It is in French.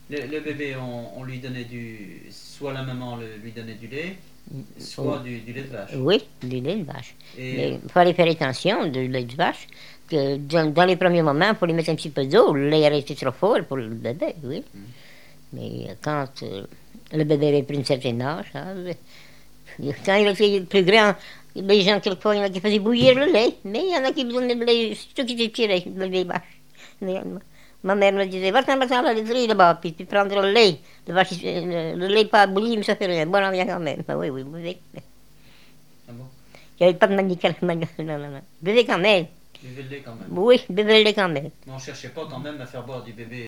Le bébé, on lui donnait soit la maman lui donnait du lait, soit du lait de vache. Oui, du lait de vache. Et Mais il fallait faire attention du lait de vache, que dans les premiers moments, il fallait mettre un petit peu d'eau, le lait restait trop fort pour le bébé, oui. Mais quand le bébé avait pris une certaine âge, hein, quand il était plus grand, les gens, quelquefois, il y en a qui faisaient bouillir le lait, mais il y en a qui donnaient le lait, surtout qui était tiré, le lait de vache. Mais, ma mère me disait, va-t'en à la laiterie là-bas, puis tu prendras le lait. Le lait pas bouilli, mais ça fait rien. Bon, on vient quand même. Ah oui, oui, buvez. ah bon, Il n'y avait pas de non, non, non. Buvez quand même. buvez le lait quand même. Oui, buvez le lait quand même. Mais on cherchait pas quand même à faire boire du bébé